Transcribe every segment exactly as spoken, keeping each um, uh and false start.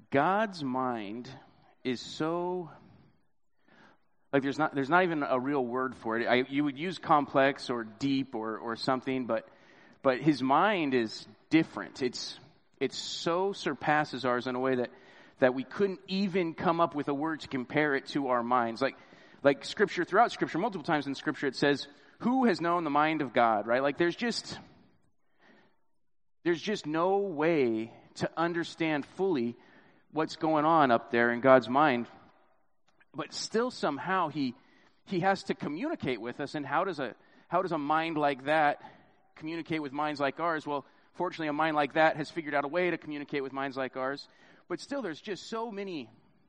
God's mind is so, like there's not there's not even a real word for it. I, you would use complex or deep or or something, but but his mind is different. It's it so surpasses ours in a way that that we couldn't even come up with a word to compare it to our minds. Like like scripture, throughout scripture, multiple times in scripture it says, who has known the mind of God, right? Like there's just there's just no way to understand fully what's going on up there in God's mind. But still somehow he he has to communicate with us. And how does a how does a mind like that communicate with minds like ours? Well, fortunately a mind like that has figured out a way to communicate with minds like ours. But still there's just so many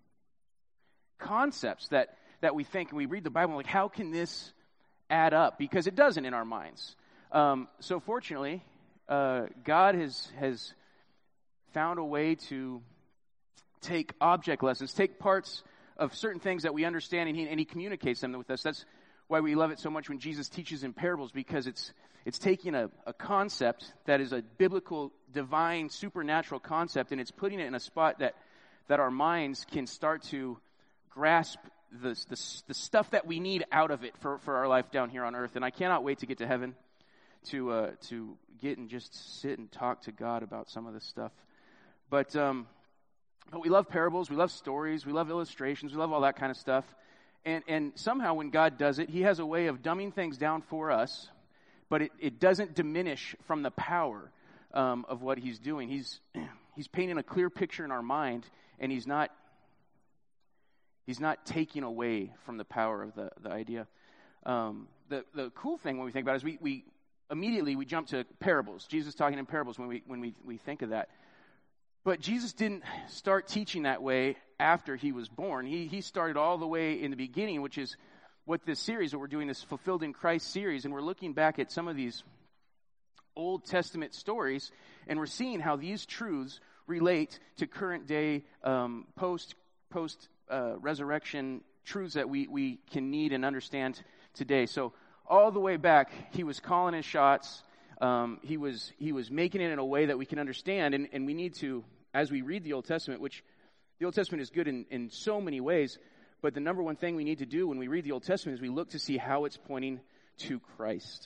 concepts that, that we think, and we read the Bible, like how can this add up? Because it doesn't in our minds. Um, so fortunately, uh, God has has found a way to take object lessons, take parts of certain things that we understand, and he, and he communicates them with us. That's why we love it so much when Jesus teaches in parables, because it's it's taking a, a concept that is a biblical, divine, supernatural concept, and it's putting it in a spot that that our minds can start to grasp the, the, the stuff that we need out of it for, for our life down here on earth. And I cannot wait to get to heaven to uh, to get and just sit and talk to God about some of this stuff. But um, but we love parables, we love stories, we love illustrations, we love all that kind of stuff. And and somehow when God does it, he has a way of dumbing things down for us, but it, it doesn't diminish from the power um, of what he's doing. He's he's painting a clear picture in our mind, and he's not he's not taking away from the power of the, the idea. Um, the the cool thing when we think about it is we, we immediately we jump to parables. Jesus talking in parables when we when we, we think of that. But Jesus didn't start teaching that way after he was born. He he started all the way in the beginning, which is what this series that we're doing, this Fulfilled in Christ series, and we're looking back at some of these Old Testament stories, and we're seeing how these truths relate to current day um, post post uh, resurrection truths that we we can need and understand today. So all the way back, he was calling his shots. Um, he was he was making it in a way that we can understand, and, and we need to, as we read the Old Testament, which the Old Testament is good in, in so many ways, but the number one thing we need to do when we read the Old Testament is we look to see how it's pointing to Christ.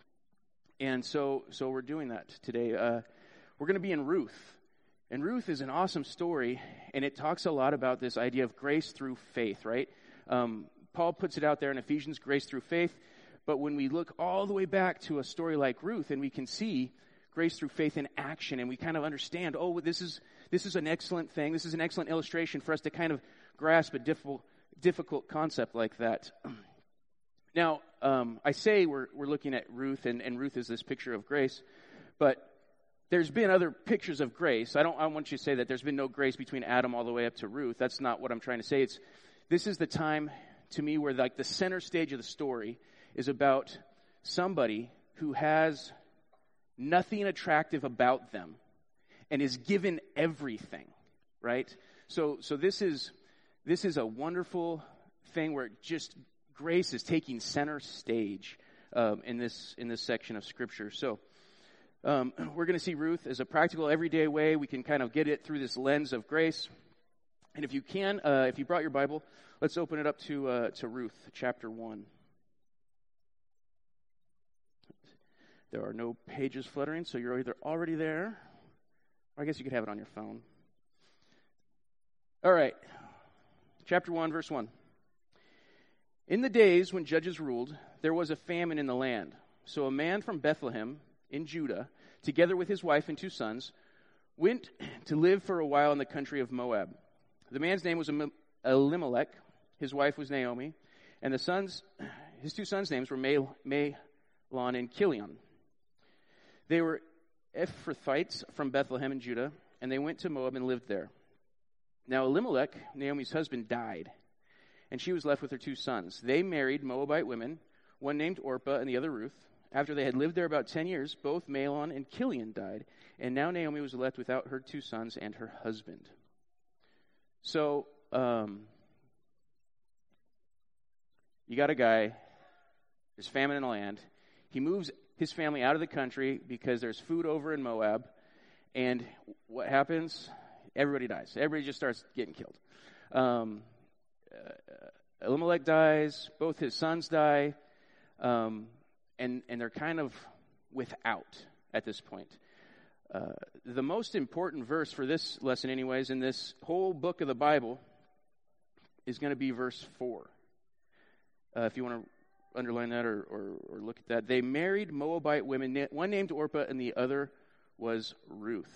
And so so we're doing that today. Uh, we're going to be in Ruth. And Ruth is an awesome story, and it talks a lot about this idea of grace through faith, right? Um, Paul puts it out there in Ephesians, grace through faith. But when we look all the way back to a story like Ruth, and we can see grace through faith in action, and we kind of understand, oh, this is this is an excellent thing. This is an excellent illustration for us to kind of grasp a difficult difficult concept like that. Now, um, I say we're we're looking at Ruth, and, and Ruth is this picture of grace, but there's been other pictures of grace. I don't I want you to say that there's been no grace between Adam all the way up to Ruth. That's not what I'm trying to say. It's this is the time to me where like the center stage of the story is about somebody who has nothing attractive about them and is given everything, right? So so this is this is a wonderful thing where just grace is taking center stage um, in this in this section of Scripture. So um, we're going to see Ruth as a practical, everyday way we can kind of get it through this lens of grace. And if you can, uh, if you brought your Bible, let's open it up to uh, to Ruth chapter one. There are no pages fluttering, so you're either already there, or I guess you could have it on your phone. All right. Chapter one, verse one. In the days when judges ruled, there was a famine in the land. So a man from Bethlehem in Judah, together with his wife and two sons, went to live for a while in the country of Moab. The man's name was Elimelech. His wife was Naomi. And the sons, his two sons' names were Mahlon and Chilion. They were Ephrathites from Bethlehem in Judah, and they went to Moab and lived there. Now Elimelech, Naomi's husband, died, and she was left with her two sons. They married Moabite women, one named Orpah and the other Ruth. After they had lived there about ten years, both Mahlon and Chilion died, and now Naomi was left without her two sons and her husband. So, um, you got a guy, there's famine in the land. He moves his family out of the country because there's food over in Moab. And what happens? Everybody dies. Everybody just starts getting killed. Um, uh, Elimelech dies. Both his sons die. Um, and, and they're kind of without at this point. Uh, the most important verse for this lesson anyways, in this whole book of the Bible, is going to be verse four. Uh, if you want to underline that or, or, or look at that. They married Moabite women, one named Orpah and the other was Ruth.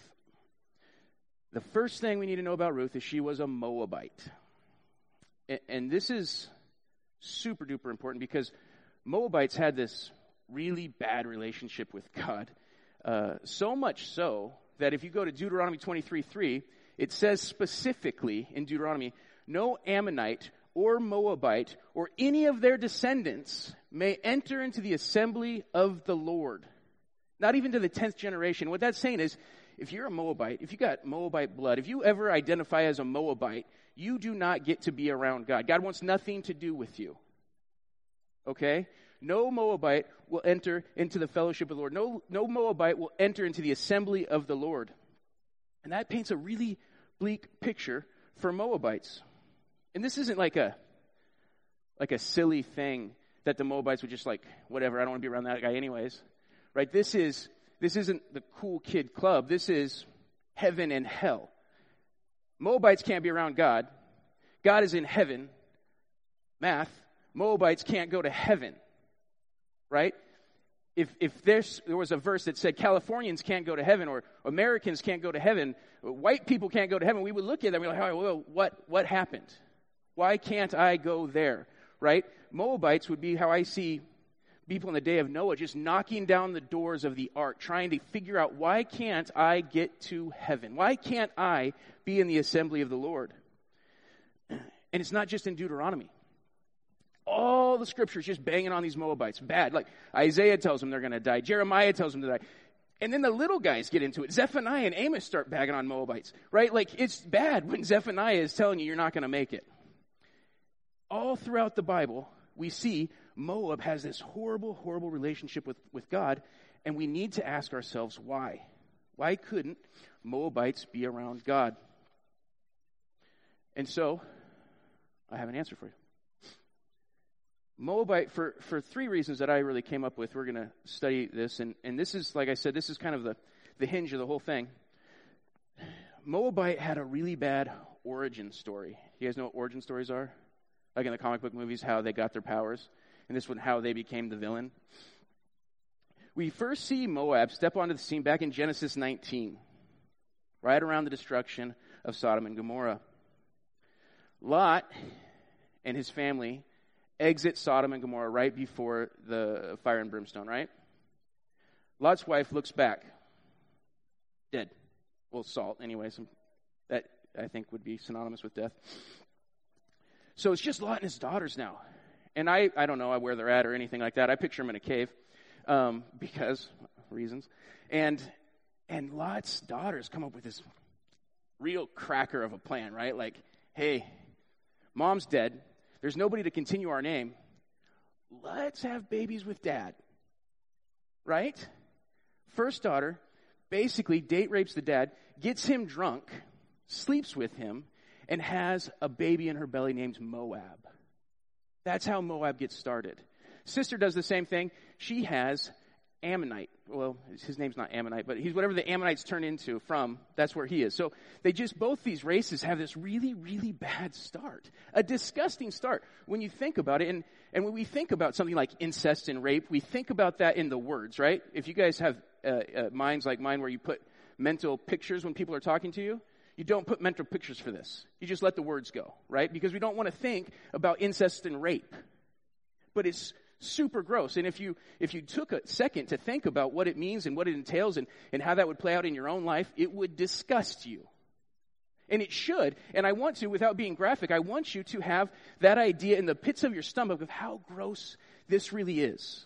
The first thing we need to know about Ruth is she was a Moabite. And, and this is super duper important because Moabites had this really bad relationship with God. Uh, so much so that if you go to Deuteronomy twenty-three three, it says specifically in Deuteronomy, no Ammonite or Moabite or any of their descendants may enter into the assembly of the Lord. Not even to the tenth generation. What that's saying is, if you're a Moabite, if you got Moabite blood, if you ever identify as a Moabite, you do not get to be around God. God wants nothing to do with you. Okay? No Moabite will enter into the fellowship of the Lord. No, no Moabite will enter into the assembly of the Lord. And that paints a really bleak picture for Moabites. And this isn't like a like a silly thing that the Moabites would just like, whatever, I don't want to be around that guy anyways. Right? This is this isn't the cool kid club. This is heaven and hell. Moabites can't be around God. God is in heaven. Math. Moabites can't go to heaven. Right? If if there's, there was a verse that said Californians can't go to heaven or Americans can't go to heaven, white people can't go to heaven, we would look at them and be like, oh, well, what, what happened? Why can't I go there? Right? Moabites would be how I see people in the day of Noah just knocking down the doors of the ark, trying to figure out, why can't I get to heaven? Why can't I be in the assembly of the Lord? And it's not just in Deuteronomy. All the scriptures just banging on these Moabites. Bad. Like Isaiah tells them they're going to die. Jeremiah tells them to die. And then the little guys get into it. Zephaniah and Amos start bagging on Moabites. Right? Like it's bad when Zephaniah is telling you you're not going to make it. All throughout the Bible, we see Moab has this horrible, horrible relationship with, with God. And we need to ask ourselves why. Why couldn't Moabites be around God? And so, I have an answer for you. Moabite, for, for three reasons that I really came up with, we're going to study this. And, and this is, like I said, this is kind of the, the hinge of the whole thing. Moabite had a really bad origin story. You guys know what origin stories are? Like in the comic book movies, how they got their powers. And this one, how they became the villain. We first see Moab step onto the scene back in Genesis nineteen. Right around the destruction of Sodom and Gomorrah. Lot and his family exit Sodom and Gomorrah right before the fire and brimstone, right? Lot's wife looks back. Dead. Well, salt, anyway. Some, that, I think, would be synonymous with death. So it's just Lot and his daughters now. And I, I don't know where they're at or anything like that. I picture them in a cave um, because reasons. And and Lot's daughters come up with this real cracker of a plan, right? Like, hey, mom's dead. There's nobody to continue our name. Let's have babies with dad. Right? First daughter basically date rapes the dad, gets him drunk, sleeps with him, and has a baby in her belly named Moab. That's how Moab gets started. Sister does the same thing. She has Ammonite. Well, his name's not Ammonite, but he's whatever the Ammonites turn into from, that's where he is. So they just, both these races have this really, really bad start. A disgusting start when you think about it. And, and when we think about something like incest and rape, we think about that in the words, right? If you guys have uh, uh, minds like mine where you put mental pictures when people are talking to you, you don't put mental pictures for this. You just let the words go, right? Because we don't want to think about incest and rape. But it's super gross. And if you if you took a second to think about what it means and what it entails and, and how that would play out in your own life, it would disgust you. And it should. And I want to, without being graphic, I want you to have that idea in the pits of your stomach of how gross this really is.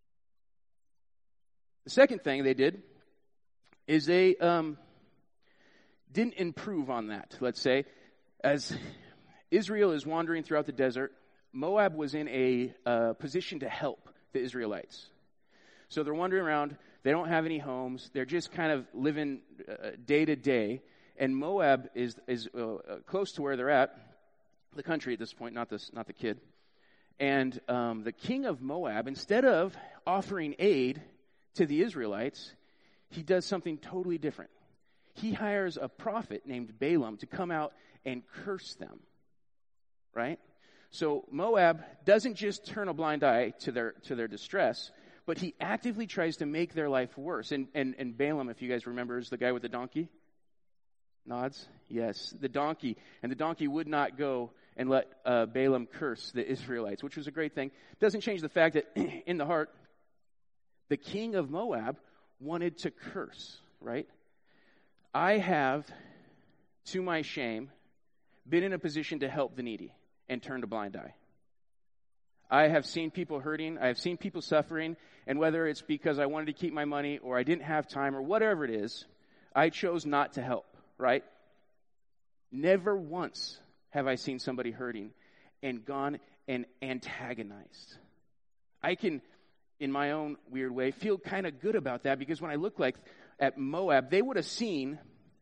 The second thing they did is they um, didn't improve on that, let's say. As Israel is wandering throughout the desert, Moab was in a uh, position to help the Israelites. So they're wandering around. They don't have any homes. They're just kind of living uh, day to day. and Moab is is uh, close to where they're at, the country at this point, not this, not the kid. And um, the king of Moab, instead of offering aid to the Israelites, he does something totally different. He hires a prophet named Balaam to come out and curse them, right? So Moab doesn't just turn a blind eye to their to their distress, but he actively tries to make their life worse. And, and, and Balaam, if you guys remember, is the guy with the donkey. Nods? Yes, the donkey. And the donkey would not go and let uh, Balaam curse the Israelites, which was a great thing. Doesn't change the fact that in the heart, the king of Moab wanted to curse, right? I have, to my shame, been in a position to help the needy and turned a blind eye. I have seen people hurting. I have seen people suffering. And whether it's because I wanted to keep my money or I didn't have time or whatever it is, I chose not to help, right? Never once have I seen somebody hurting and gone and antagonized. I can, in my own weird way, feel kind of good about that because when I look like at Moab, they would have seen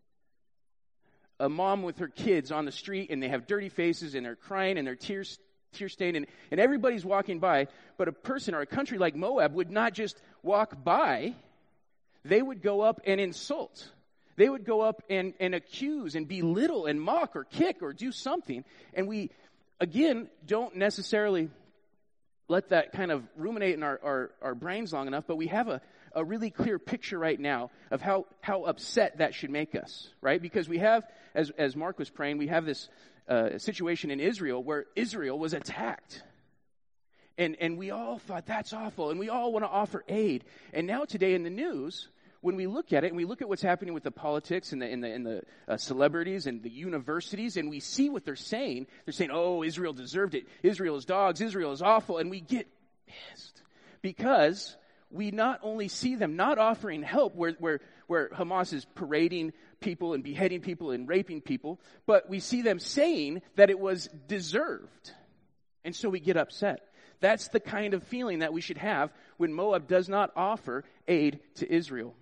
a mom with her kids on the street and they have dirty faces and they're crying and they're tears tear stained and, and everybody's walking by, but a person or a country like Moab would not just walk by, they would go up and insult. They would go up and, and accuse and belittle and mock or kick or do something. And we, again, don't necessarily let that kind of ruminate in our, our, our brains long enough, but we have a, a really clear picture right now of how, how upset that should make us, right? Because we have, as, as Mark was praying, we have this uh, situation in Israel where Israel was attacked. And, and we all thought, that's awful, and we all want to offer aid. And now today in the news, when we look at it and we look at what's happening with the politics and the, and the, and the uh, celebrities and the universities, and we see what they're saying, they're saying, oh, Israel deserved it. Israel is dogs. Israel is awful. And we get pissed because we not only see them not offering help where, where, where Hamas is parading people and beheading people and raping people, but we see them saying that it was deserved. And so we get upset. That's the kind of feeling that we should have when Moab does not offer aid to Israel.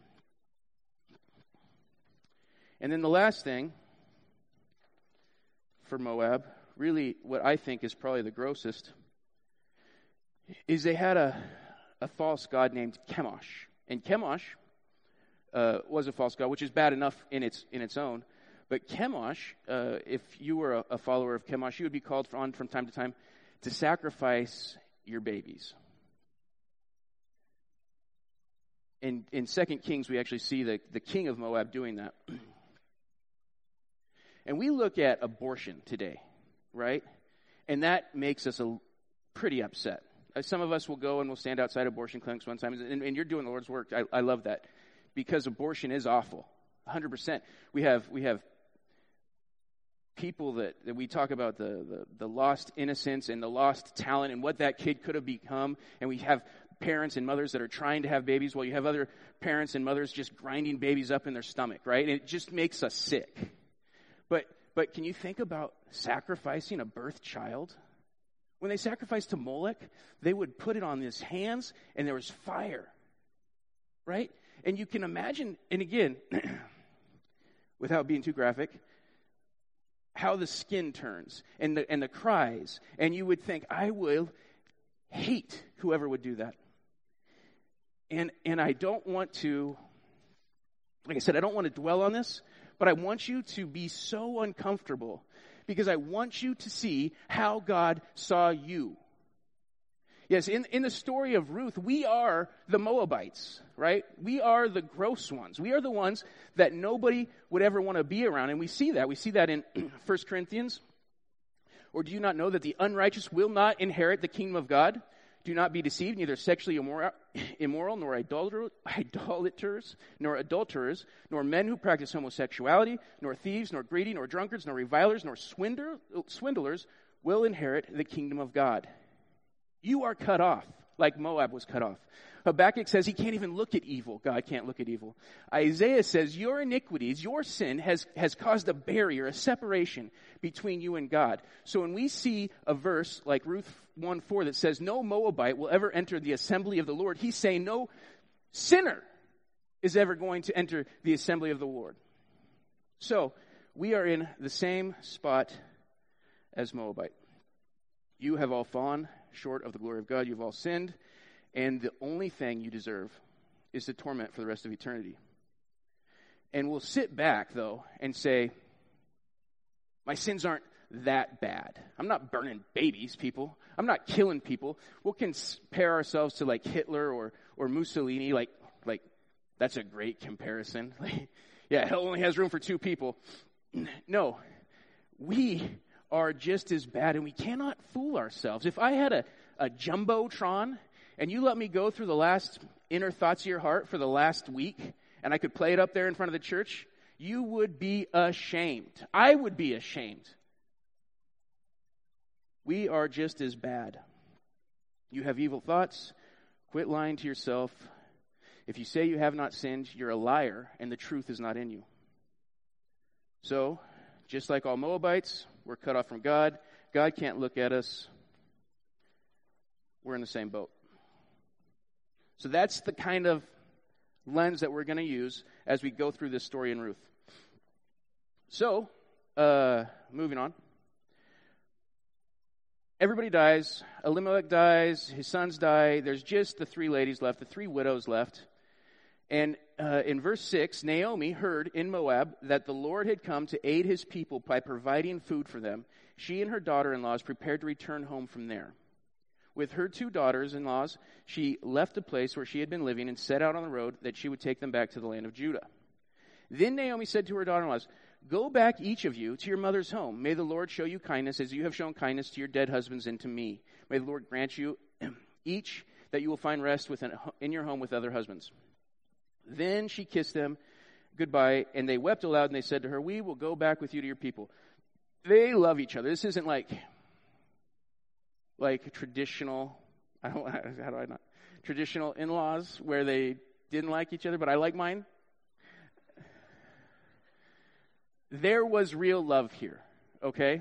And then the last thing for Moab, really what I think is probably the grossest, is they had a, a false god named Chemosh. And Chemosh uh, was a false god, which is bad enough in its in its own. But Chemosh, uh, if you were a, a follower of Chemosh, you would be called on from time to time to sacrifice your babies. In in Second Kings, we actually see the, the king of Moab doing that. And we look at abortion today, right? And that makes us a, pretty upset. Uh, some of us will go and we'll stand outside abortion clinics one time, and, and you're doing the Lord's work. I, I love that because abortion is awful, one hundred percent. We have we have people that, that we talk about the, the, the lost innocence and the lost talent and what that kid could have become, and we have parents and mothers that are trying to have babies while you have other parents and mothers just grinding babies up in their stomach, right? And it just makes us sick. But but can you think about sacrificing a birth child? When they sacrificed to Molech, they would put it on his hands and there was fire, right? And you can imagine, and again, without being too graphic, how the skin turns and the and the cries. And you would think, I will hate whoever would do that. And and I don't want to, like I said, I don't want to dwell on this, but I want you to be so uncomfortable because I want you to see how God saw you. Yes, in, in the story of Ruth, we are the Moabites, right? We are the gross ones. We are the ones that nobody would ever want to be around. And we see that. We see that in First Corinthians. Or do you not know that the unrighteous will not inherit the kingdom of God? Do not be deceived, neither sexually immoral, immoral nor idolater, idolaters, nor adulterers, nor men who practice homosexuality, nor thieves, nor greedy, nor drunkards, nor revilers, nor swindler, swindlers will inherit the kingdom of God. You are cut off, like Moab was cut off. Habakkuk says he can't even look at evil. God can't look at evil. Isaiah says your iniquities, your sin has, has caused a barrier, a separation between you and God. So when we see a verse like Ruth one four that says no Moabite will ever enter the assembly of the Lord, he's saying no sinner is ever going to enter the assembly of the Lord. So, we are in the same spot as Moabite. You have all fallen short of the glory of God. You've all sinned. And the only thing you deserve is the torment for the rest of eternity. And we'll sit back, though, and say, my sins aren't that bad. I'm not burning babies, people. I'm not killing people. We'll compare ourselves to like Hitler or, or Mussolini. Like, like that's a great comparison. Like, yeah, hell only has room for two people. No, we are just as bad, and we cannot fool ourselves. If I had a, a jumbotron, and you let me go through the last inner thoughts of your heart for the last week, and I could play it up there in front of the church, you would be ashamed. I would be ashamed. We are just as bad. You have evil thoughts. Quit lying to yourself. If you say you have not sinned, you're a liar, and the truth is not in you. So, just like all Moabites, we're cut off from God. God can't look at us. We're in the same boat. So that's the kind of lens that we're going to use as we go through this story in Ruth. So, uh, moving on. Everybody dies. Elimelech dies. His sons die. There's just the three ladies left, the three widows left. And uh, in verse six, Naomi heard in Moab that the Lord had come to aid his people by providing food for them. She and her daughter-in-laws prepared to return home from there. With her two daughters-in-laws, she left the place where she had been living and set out on the road that she would take them back to the land of Judah. Then Naomi said to her daughter-in-laws, go back, each of you, to your mother's home. May the Lord show you kindness as you have shown kindness to your dead husbands and to me. May the Lord grant you each that you will find rest within, in your home with other husbands. Then she kissed them goodbye, and they wept aloud, and they said to her, we will go back with you to your people. They love each other. This isn't like, like traditional, I don't, how do I not, traditional in-laws where they didn't like each other, but I like mine. There was real love here, okay?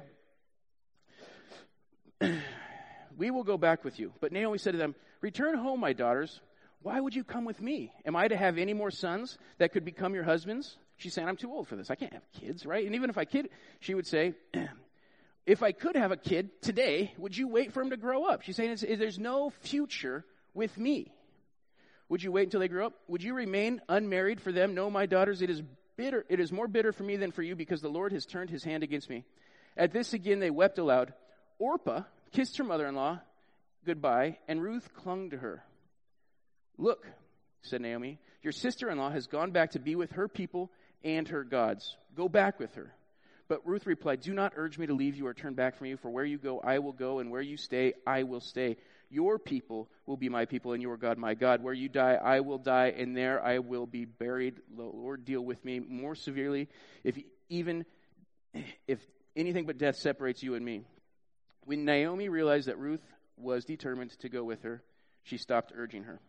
We will go back with you. But Naomi said to them, return home, my daughters. Why would you come with me? Am I to have any more sons that could become your husbands? She's saying, I'm too old for this. I can't have kids, right? And even if I could, she would say, if I could have a kid today, would you wait for him to grow up? She's saying, there's no future with me. Would you wait until they grow up? Would you remain unmarried for them? No, my daughters, it is bitter. It is more bitter for me than for you because the Lord has turned his hand against me. At this again they wept aloud. Orpah kissed her mother-in-law goodbye, and Ruth clung to her. Look, said Naomi, your sister-in-law has gone back to be with her people and her gods. Go back with her. But Ruth replied, do not urge me to leave you or turn back from you, for where you go, I will go, and where you stay, I will stay. Your people will be my people, and your God, my God. Where you die, I will die, and there I will be buried. The Lord deal with me more severely, if even if anything but death separates you and me. When Naomi realized that Ruth was determined to go with her, she stopped urging her.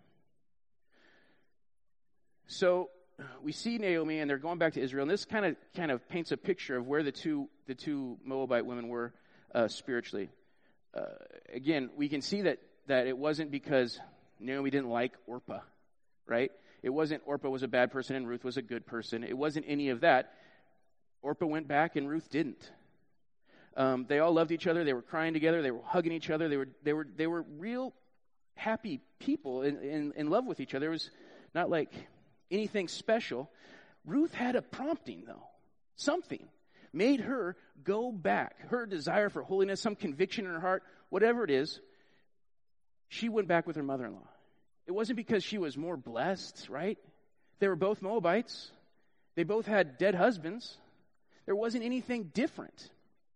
So we see Naomi, and they're going back to Israel, and this kind of kind of paints a picture of where the two the two Moabite women were uh, spiritually. Uh, again, we can see that that it wasn't because Naomi didn't like Orpah, right? It wasn't Orpah was a bad person and Ruth was a good person. It wasn't any of that. Orpah went back and Ruth didn't. Um, they all loved each other. They were crying together. They were hugging each other. They were they were they were real happy people in, in, in love with each other. It was not like anything special. Ruth had a prompting, though. Something made her go back. Her desire for holiness, some conviction in her heart, whatever it is, she went back with her mother-in-law. It wasn't because she was more blessed, right? They were both Moabites. They both had dead husbands. There wasn't anything different.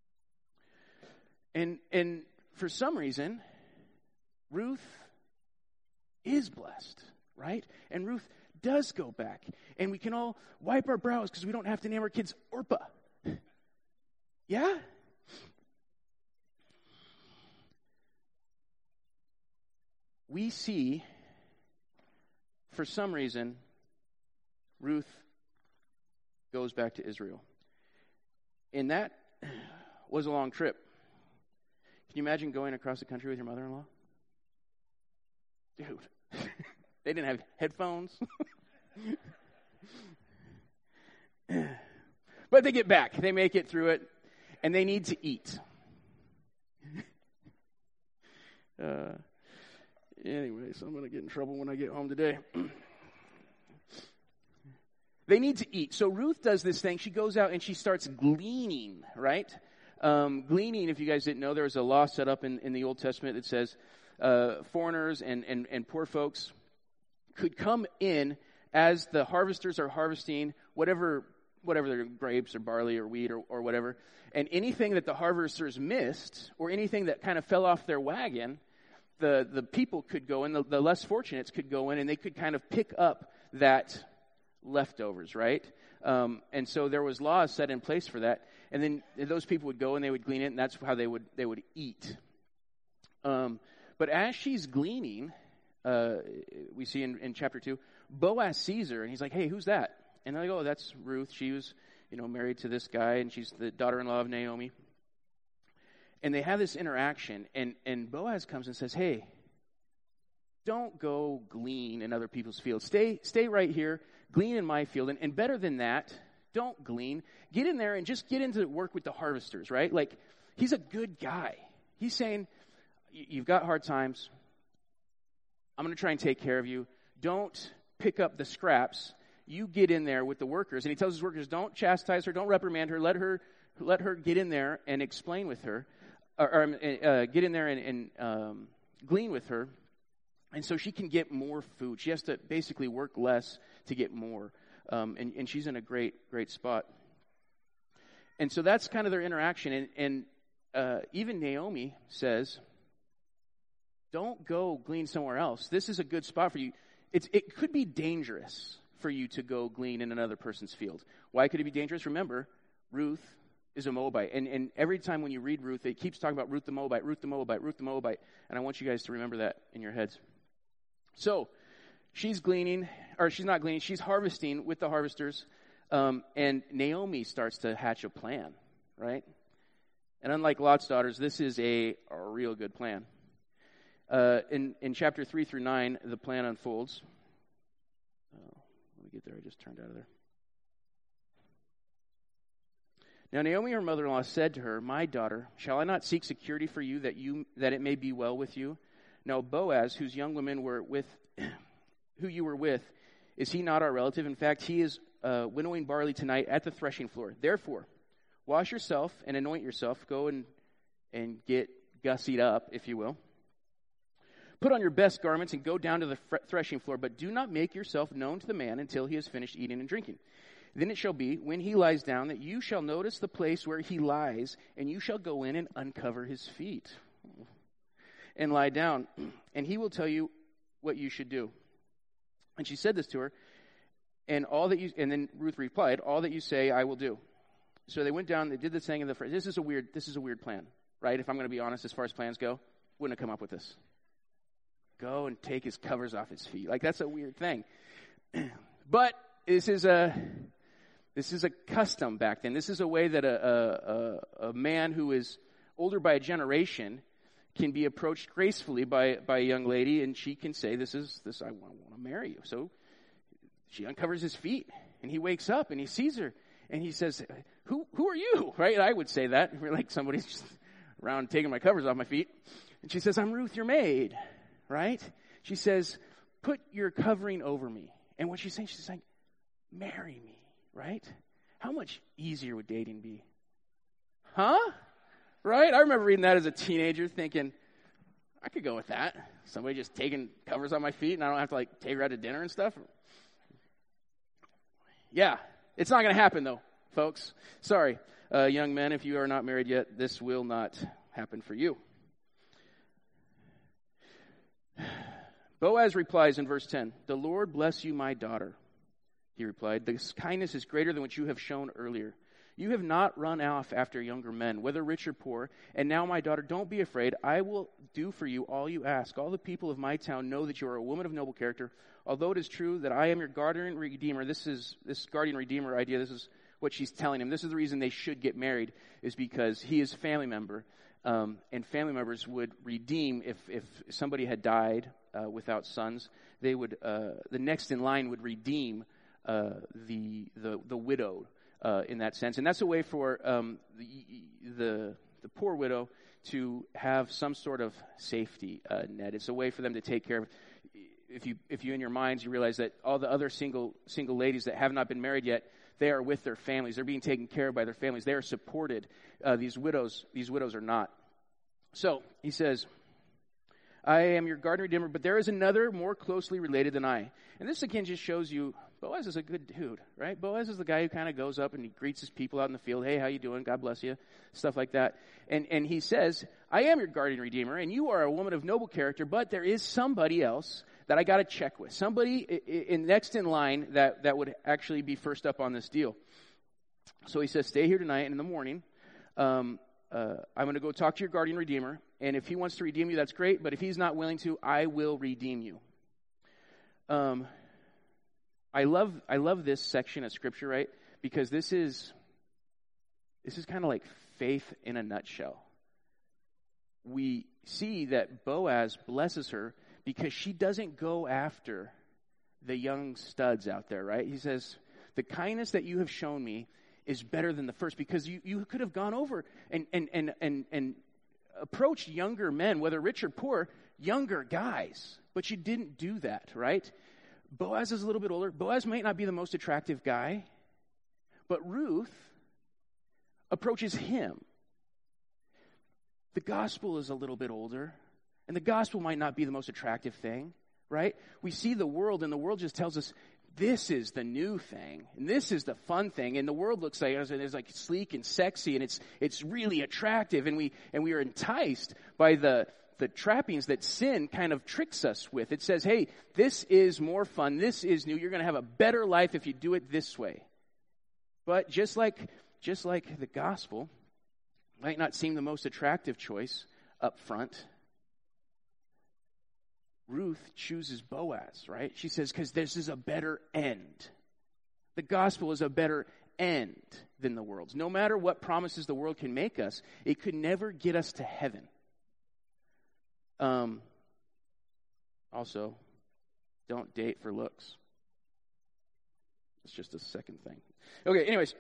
And and for some reason, Ruth is blessed, right? And Ruth does go back. And we can all wipe our brows because we don't have to name our kids Orpah. Yeah? We see, for some reason, Ruth goes back to Israel. And that was a long trip. Can you imagine going across the country with your mother-in-law? Dude, they didn't have headphones. But they get back. They make it through it, and they need to eat. uh, anyway, so I'm going to get in trouble when I get home today. They need to eat. So Ruth does this thing. She goes out and she starts gleaning, right? Um, gleaning, if you guys didn't know, there was a law set up in, in the Old Testament that says uh, foreigners and, and, and poor folks could come in as the harvesters are harvesting whatever whatever their grapes or barley or wheat or, or whatever, and anything that the harvesters missed or anything that kind of fell off their wagon, the, the people could go in, the, the less fortunates could go in, and they could kind of pick up that leftovers, right? Um, and so there was laws set in place for that, and then those people would go and they would glean it, and that's how they would they would eat. Um, but as she's gleaning, uh, we see in, in chapter two, Boaz sees her, and he's like, "Hey, who's that?" And they're like, "Oh, that's Ruth. She was, you know, married to this guy, and she's the daughter-in-law of Naomi." And they have this interaction, and, and Boaz comes and says, "Hey, don't go glean in other people's fields. Stay stay right here, glean in my field. And, and better than that, don't glean. Get in there and just get into work with the harvesters," right? Like, he's a good guy. He's saying, "You've got hard times. I'm going to try and take care of you. Don't pick up the scraps. You get in there with the workers." And he tells his workers, "Don't chastise her, don't reprimand her. Let her let her get in there and explain with her, or, or uh, get in there and, and um, glean with her, and so she can get more food. She has to basically work less to get more." Um, and, and she's in a great great spot. And so that's kind of their interaction. And, and uh, even Naomi says, "Don't go glean somewhere else. This is a good spot for you. It's, it could be dangerous for you to go glean in another person's field." Why could it be dangerous? Remember, Ruth is a Moabite. And, and every time when you read Ruth, it keeps talking about Ruth the Moabite, Ruth the Moabite, Ruth the Moabite. And I want you guys to remember that in your heads. So she's gleaning, or she's not gleaning, she's harvesting with the harvesters. Um, and Naomi starts to hatch a plan, right? And unlike Lot's daughters, this is a, a real good plan. Uh, in, in chapter three through nine, the plan unfolds. Oh, let me get there. I just turned out of there. Now Naomi, her mother-in-law, said to her, "My daughter, shall I not seek security for you that you that it may be well with you? Now Boaz, whose young women were with, who you were with, is he not our relative? In fact, he is uh, winnowing barley tonight at the threshing floor. Therefore, wash yourself and anoint yourself. Go and and get gussied up, if you will. Put on your best garments and go down to the threshing floor, but do not make yourself known to the man until he has finished eating and drinking. Then it shall be, when he lies down, that you shall notice the place where he lies, and you shall go in and uncover his feet and lie down, and he will tell you what you should do." And she said this to her, and all that you, and then Ruth replied, "All that you say, I will do." So they went down, they did the thing in the, this is a weird, this is a weird plan, right? If I'm going to be honest, as far as plans go, wouldn't have come up with this. Go and take his covers off his feet. Like, that's a weird thing. But this is a, this is a custom back then. This is a way that a, a, a man who is older by a generation can be approached gracefully by, by a young lady, and she can say, this is, this, I want, want to marry you. So she uncovers his feet, and he wakes up, and he sees her, and he says, who, who are you? Right? I would say that. We're like, somebody's just around taking my covers off my feet. And she says, "I'm Ruth, your maid." Right? She says, "Put your covering over me." And what she's saying, she's saying, "Marry me." Right? How much easier would dating be? Huh? Right? I remember reading that as a teenager thinking, I could go with that. Somebody just taking covers on my feet and I don't have to like take her out to dinner and stuff. Yeah. It's not going to happen though, folks. Sorry. Uh, young men, if you are not married yet, this will not happen for you. Boaz replies in verse ten, "The Lord bless you, my daughter." He replied, "This kindness is greater than what you have shown earlier. You have not run off after younger men, whether rich or poor. And now, my daughter, don't be afraid. I will do for you all you ask. All the people of my town know that you are a woman of noble character. Although it is true that I am your guardian redeemer," this is this guardian redeemer idea, this is what she's telling him. This is the reason they should get married, is because he is a family member. Um, and family members would redeem if, if somebody had died uh, without sons. They would, uh, the next in line would redeem uh, the, the the widowed uh, in that sense. And that's a way for um, the, the the poor widow to have some sort of safety uh, net. It's a way for them to take care of. If you if you in your minds you realize that all the other single single ladies that have not been married yet, they are with their families. They're being taken care of by their families. They are supported. Uh, these widows these widows are not. So he says, I am your garden redeemer, but there is another more closely related than I. And this again just shows you Boaz is a good dude, right? Boaz is the guy who kind of goes up and he greets his people out in the field. Hey, how you doing? God bless you. Stuff like that. And and he says, I am your guardian redeemer, and you are a woman of noble character, but there is somebody else that I got to check with. Somebody in next in line that, that would actually be first up on this deal. So he says, stay here tonight, and in the morning, um, uh, I'm going to go talk to your guardian redeemer, and if he wants to redeem you, that's great, but if he's not willing to, I will redeem you. Um, I love I love this section of Scripture, right? Because this is this is kind of like faith in a nutshell. We see that Boaz blesses her because she doesn't go after the young studs out there, right? He says, the kindness that you have shown me is better than the first, because you, you could have gone over and, and, and, and, and approached younger men, whether rich or poor, younger guys. But you didn't do that, right? Boaz is a little bit older. Boaz might not be the most attractive guy, but Ruth approaches him. The gospel is a little bit older, and the gospel might not be the most attractive thing, right? We see the world, and the world just tells us this is the new thing, and this is the fun thing, and the world looks like it's like sleek and sexy, and it's it's really attractive, and we and we are enticed by the the trappings that sin kind of tricks us with. It says, hey, this is more fun, this is new, you're going to have a better life if you do it this way. But just like just like the gospel might not seem the most attractive choice up front, Ruth chooses Boaz, right? She says, because this is a better end. The gospel is a better end than the world's. No matter what promises the world can make us, it could never get us to heaven. Um. Also, don't date for looks. It's just a second thing. Okay, anyways.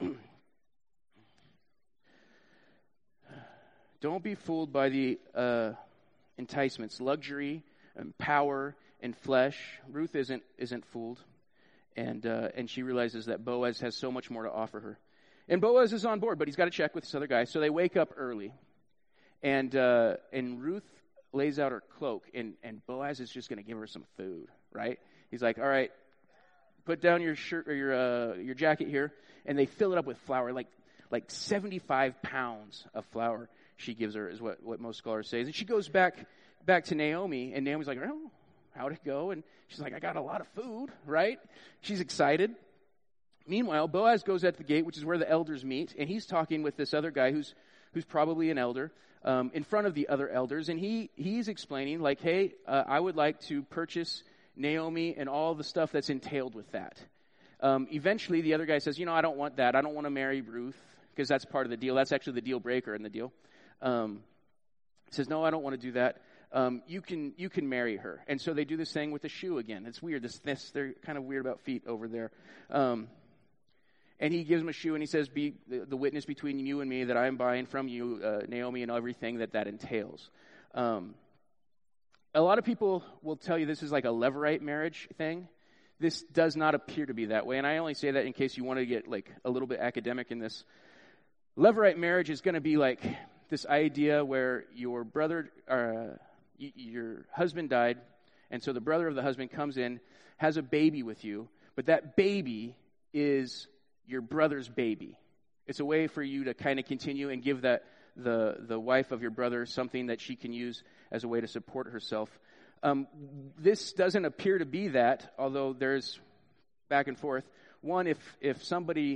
Don't be fooled by the uh, enticements, luxury, and power, and flesh. Ruth isn't isn't fooled, and uh, and she realizes that Boaz has so much more to offer her. And Boaz is on board, but he's got to check with this other guy. So they wake up early, and uh, and Ruth lays out her cloak, and, and Boaz is just going to give her some food, right? He's like, all right, put down your shirt or your uh, your jacket here, and they fill it up with flour, like like seventy-five pounds of flour. She gives her, is what, what most scholars say. And she goes back back to Naomi, and Naomi's like, oh, how'd it go? And she's like, I got a lot of food, right? She's excited. Meanwhile, Boaz goes at the gate, which is where the elders meet, and he's talking with this other guy who's who's probably an elder, um, in front of the other elders, and he he's explaining, like, hey, uh, I would like to purchase Naomi and all the stuff that's entailed with that. Um, eventually, the other guy says, you know, I don't want that. I don't want to marry Ruth, because that's part of the deal. That's actually the deal breaker in the deal. Um, says, no, I don't want to do that. Um, you can you can marry her. And so they do this thing with the shoe again. It's weird. This, this they're kind of weird about feet over there. Um, and he gives him a shoe, and he says, be the, the witness between you and me that I am buying from you, uh, Naomi, and everything that that entails. Um, a lot of people will tell you this is like a Levirate marriage thing. This does not appear to be that way. And I only say that in case you want to get like a little bit academic in this. Levirate marriage is going to be like this idea where your brother, uh, y- your husband died, and so the brother of the husband comes in, has a baby with you, but that baby is your brother's baby. It's a way for you to kind of continue and give that the the wife of your brother something that she can use as a way to support herself. Um, this doesn't appear to be that, although there's back and forth. One, if if somebody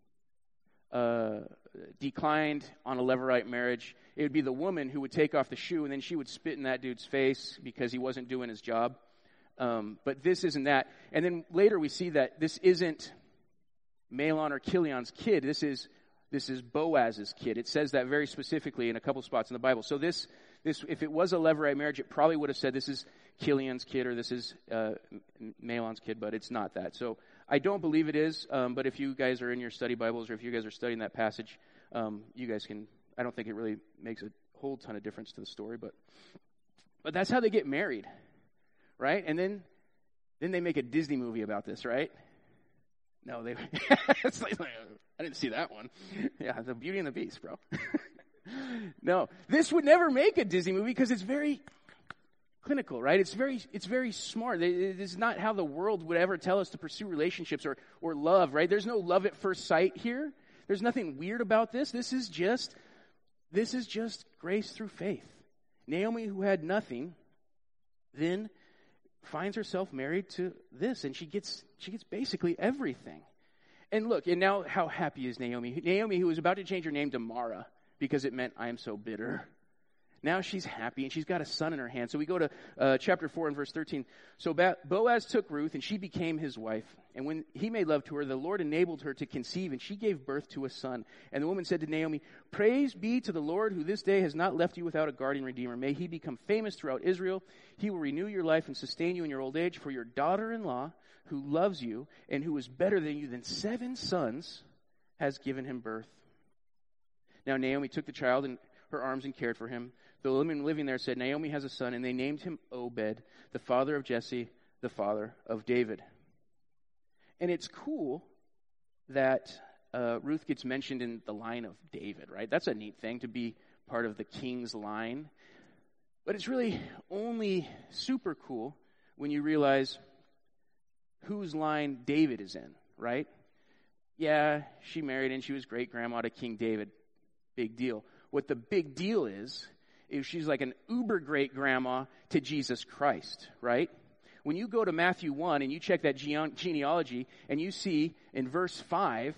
uh, declined on a Levirate marriage, it would be the woman who would take off the shoe, and then she would spit in that dude's face because he wasn't doing his job. Um, but this isn't that. And then later we see that this isn't Mahlon or Chilion's kid. This is this is Boaz's kid. It says that very specifically in a couple spots in the Bible. So this this if it was a Levirate marriage, it probably would have said this is Chilion's kid or this is uh, Mahlon's kid, but it's not that. So I don't believe it is, um, but if you guys are in your study Bibles or if you guys are studying that passage, um, you guys can, I don't think it really makes a whole ton of difference to the story, but but that's how they get married, right? And then then they make a Disney movie about this, right? No, they, it's like, I didn't see that one. Yeah, the Beauty and the Beast, bro. No, this would never make a Disney movie because it's very clinical, right? It's very, it's very smart. It is not how the world would ever tell us to pursue relationships or, or love, right? There's no love at first sight here. There's nothing weird about this. This is just, this is just grace through faith. Naomi, who had nothing, then finds herself married to this, and she gets, she gets basically everything. And look, and now how happy is Naomi? Naomi, who was about to change her name to Mara because it meant I am so bitter. Now she's happy, and she's got a son in her hand. So we go to uh, chapter four and verse thirteen. So Boaz took Ruth, and she became his wife. And when he made love to her, the Lord enabled her to conceive, and she gave birth to a son. And the woman said to Naomi, "Praise be to the Lord, who this day has not left you without a guardian redeemer. May he become famous throughout Israel. He will renew your life and sustain you in your old age. For your daughter-in-law, who loves you, and who is better than you than seven sons, has given him birth." Now Naomi took the child in her arms and cared for him. The women living there said, "Naomi has a son," and they named him Obed, the father of Jesse, the father of David. And it's cool that uh, Ruth gets mentioned in the line of David, right? That's a neat thing to be part of the king's line. But it's really only super cool when you realize whose line David is in, right? Yeah, she married and she was great-grandma to King David. Big deal. What the big deal is, is she's like an uber great grandma to Jesus Christ, right? When you go to Matthew one and you check that gene- genealogy and you see in verse five,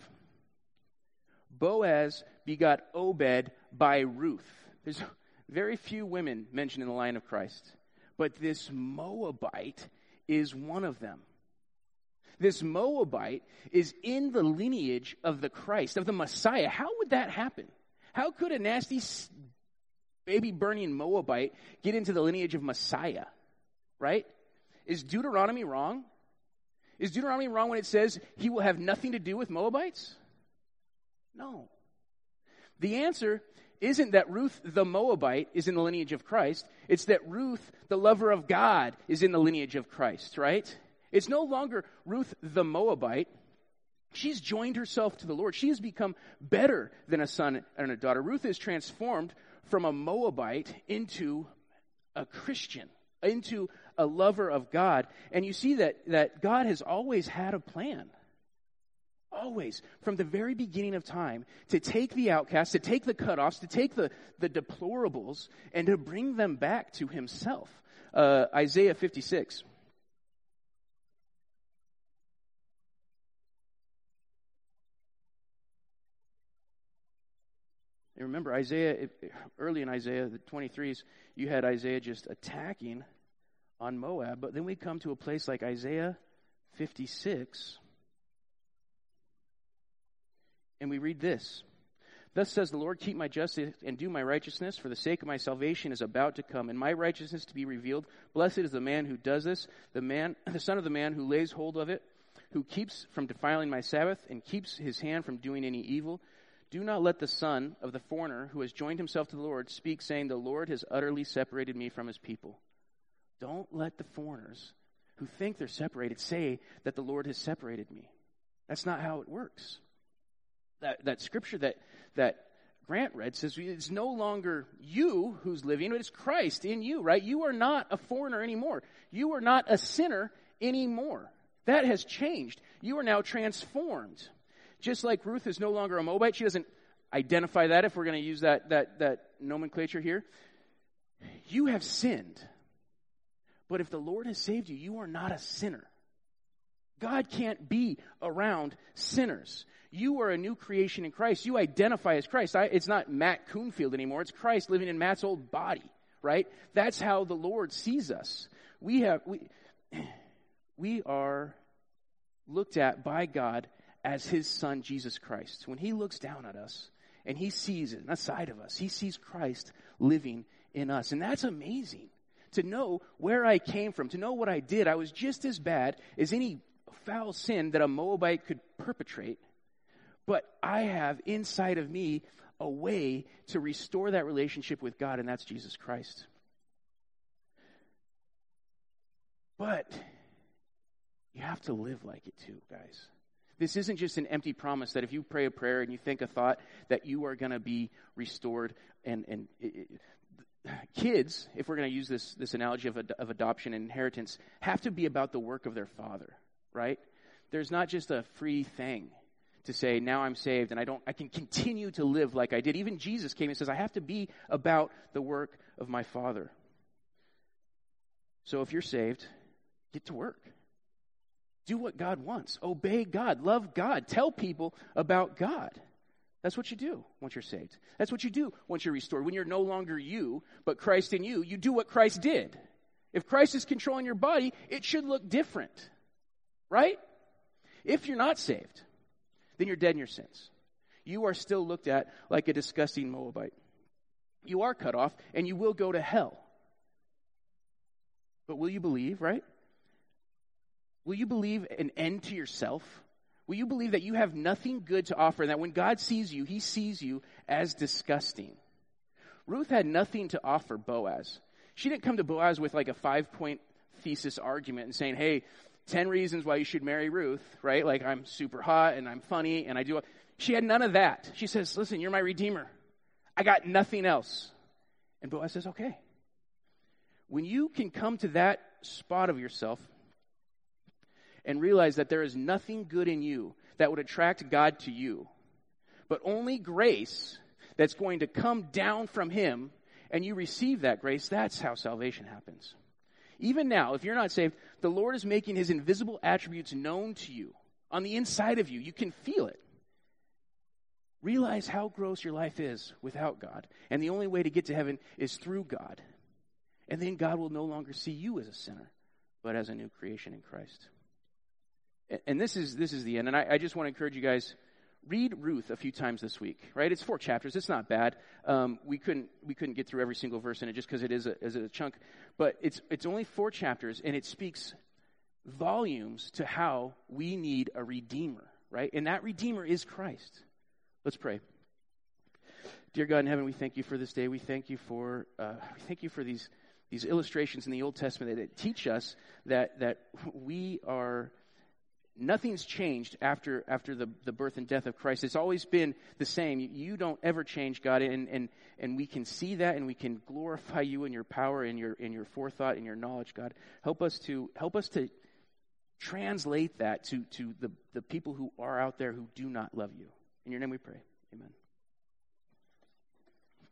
Boaz begot Obed by Ruth. There's very few women mentioned in the line of Christ, but this Moabite is one of them. This Moabite is in the lineage of the Christ, of the Messiah. How would that happen? How could a nasty baby-burning Moabite get into the lineage of Messiah, right? Is Deuteronomy wrong? Is Deuteronomy wrong when it says he will have nothing to do with Moabites? No. The answer isn't that Ruth the Moabite is in the lineage of Christ. It's that Ruth, the lover of God, is in the lineage of Christ, right? It's no longer Ruth the Moabite. She's joined herself to the Lord. She has become better than a son and a daughter. Ruth is transformed from a Moabite into a Christian, into a lover of God. And you see that, that God has always had a plan. Always, from the very beginning of time, to take the outcasts, to take the cutoffs, to take the, the deplorables, and to bring them back to himself. Uh, Isaiah fifty-six. And remember, Isaiah, early in Isaiah, the twenty-threes, you had Isaiah just attacking on Moab. But then we come to a place like Isaiah fifty-six, and we read this. "Thus says the Lord, keep my justice and do my righteousness, for the sake of my salvation is about to come, and my righteousness to be revealed. Blessed is the man who does this, the man, the son of the man who lays hold of it, who keeps from defiling my Sabbath, and keeps his hand from doing any evil. Do not let the son of the foreigner who has joined himself to the Lord speak, saying, the Lord has utterly separated me from his people." Don't let the foreigners who think they're separated say that the Lord has separated me. That's not how it works. That that scripture that, that Grant read says it's no longer you who's living, but it's Christ in you, right? You are not a foreigner anymore. You are not a sinner anymore. That has changed. You are now transformed. Just like Ruth is no longer a Moabite, she doesn't identify that if we're going to use that, that, that nomenclature here. You have sinned. But if the Lord has saved you, you are not a sinner. God can't be around sinners. You are a new creation in Christ. You identify as Christ. I, it's not Matt Coonfield anymore. It's Christ living in Matt's old body, right? That's how the Lord sees us. We have we we are looked at by God as his son, Jesus Christ. When he looks down at us and he sees it inside of us, he sees Christ living in us. And that's amazing to know where I came from, to know what I did. I was just as bad as any foul sin that a Moabite could perpetrate, but I have inside of me a way to restore that relationship with God, and that's Jesus Christ. But you have to live like it too, guys. This isn't just an empty promise that if you pray a prayer and you think a thought that you are going to be restored. And, and it, it, kids, if we're going to use this, this analogy of, ad, of adoption and inheritance, have to be about the work of their father, right? There's not just a free thing to say, now I'm saved and I don't, I can continue to live like I did. Even Jesus came and says, I have to be about the work of my Father. So if you're saved, get to work. Do what God wants. Obey God. Love God. Tell people about God. That's what you do once you're saved. That's what you do once you're restored. When you're no longer you, but Christ in you, you do what Christ did. If Christ is controlling your body, it should look different. Right? If you're not saved, then you're dead in your sins. You are still looked at like a disgusting Moabite. You are cut off, and you will go to hell. But will you believe, right? Will you believe an end to yourself? Will you believe that you have nothing good to offer, and that when God sees you, he sees you as disgusting? Ruth had nothing to offer Boaz. She didn't come to Boaz with like a five-point thesis argument and saying, hey, ten reasons why you should marry Ruth, right? Like, I'm super hot and I'm funny and I do. She had none of that. She says, listen, you're my redeemer. I got nothing else. And Boaz says, okay. When you can come to that spot of yourself and realize that there is nothing good in you that would attract God to you, but only grace that's going to come down from him, and you receive that grace, that's how salvation happens. Even now, if you're not saved, the Lord is making his invisible attributes known to you on the inside of you. You can feel it. Realize how gross your life is without God. And the only way to get to heaven is through God. And then God will no longer see you as a sinner, but as a new creation in Christ. And this is this is the end. And I, I just want to encourage you guys, read Ruth a few times this week, right? It's four chapters. It's not bad. Um, we couldn't we couldn't get through every single verse in it just because it is a, is a chunk. But it's it's only four chapters, and it speaks volumes to how we need a redeemer, right? And that redeemer is Christ. Let's pray. Dear God in heaven, we thank you for this day. We thank you for uh, we thank you for these these illustrations in the Old Testament that teach us that that we are. Nothing's changed after after the, the birth and death of Christ. It's always been the same. You, you don't ever change, God, and, and and we can see that, and we can glorify you in your power, in your in your forethought, in your knowledge, God. Help us to help us to translate that to to the, the people who are out there who do not love you. In your name we pray. Amen.